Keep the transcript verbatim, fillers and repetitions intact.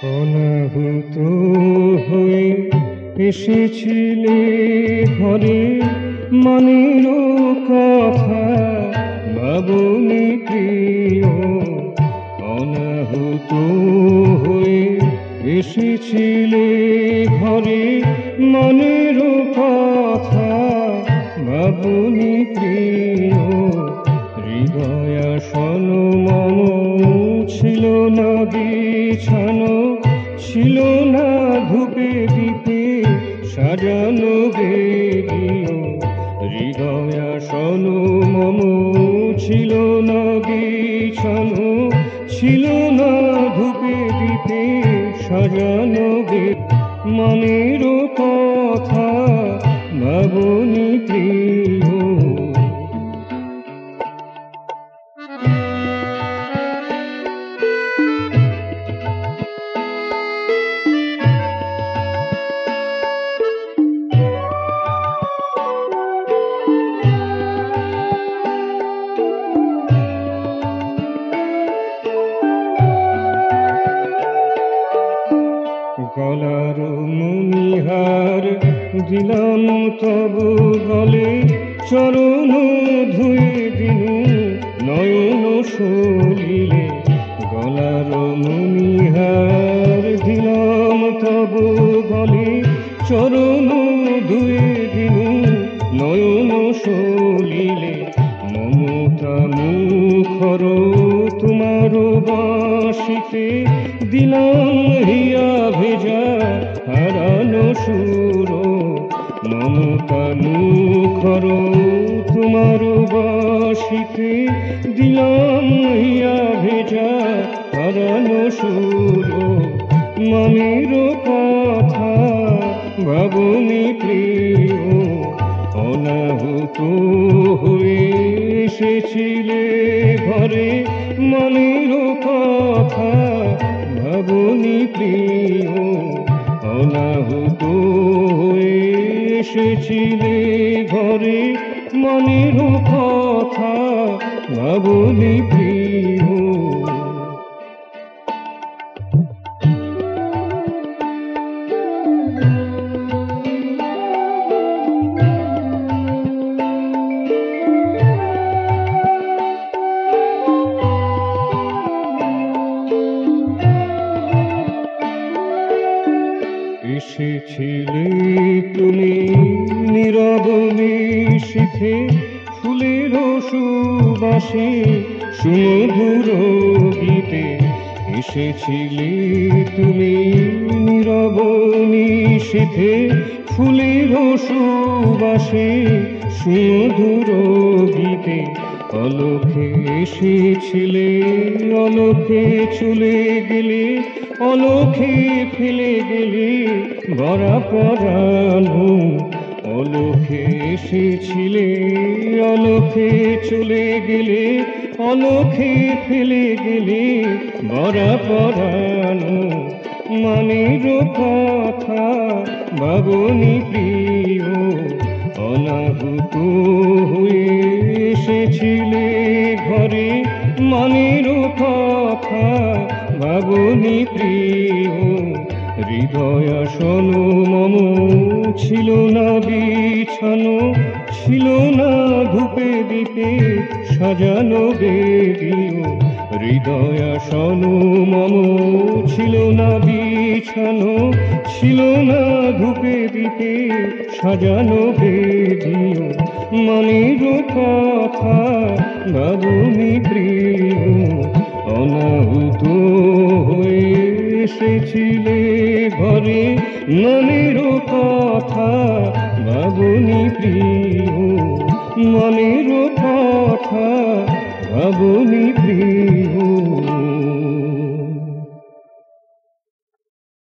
অনাহুত হয়ে এসেছিলে ঘরে, মনের কথা ভাবনি প্রিয়। অনাহুত হয়ে এসেছিলে ঘরে, মনের কথা ভাবনি প্রিয়। হৃদয় আসন মম ছিল না বিছানো, ছিল না ধূপে দীপে সাজানো বেদিও। হৃদয় আসন মম ছিল না বিছানো, ছিল না ধূপে দীপে সাজানো বেদিও। মনের কথা ভাবনি প্রিয়। গলার মণিহার দিলাম তবু গলে, চরণ ধুয়ে দিনু নয়ন সলিলে। গলার মণিহার দিলাম তবু গলে, চরণ ধুয়ে দিনু নয়ন সলিলে। মমতা মুখর তোমার বাঁশিতে দিলাম হিয়া ভেজা হারানো সুর। মমতা মুখর তোমার বাঁশিতে দিলাম হিয়া ভেজা হারানো সুর। মনের কথা ভাবনি প্রিয়। অনাহুত হয়ে এসেছিলে ঘরে, মনের কথা ভাবনি প্রিয়। অনাহুত হয়ে এসেছিলে ঘরে, মনের কথা ভাবনি প্রিয়। এসেছিলে তুমি নীরব নিশীথে, ফুলের সুবাসে সুমধুর গীতে। এসেছিলে তুমি নীরব নিশীথে, ফুলের সুবাসে সুমধুর গীতে। অলখে এসেছিলে অলখে চলে গেলে, অলখে ফেলে গেলে ভরা পরানো। অলখে এসেছিলে অলখে চলে গেলে, অলখে ফেলে গেলে ভরা পরানো। মনের কথা ভাবনি প্রিয়। অনাহুত হয়ে এসেছিলে ঘরে, মনের কথা ভাবনি প্রিয়। হৃদয় আসন মম ছিল না বিছানো, ছিল না ধূপে দীপে সাজানো বেদিও। হৃদয় আসন মম ছিল না বিছানো, ছিল না ধূপে দীপে সাজানো বেদিও। মনের কথা ভাবনি প্রিয়। অনাহুত হয়ে এসেছিলে ঘরে, মনের কথা ভাবনি প্রিয়। মনের কথা ভাবনি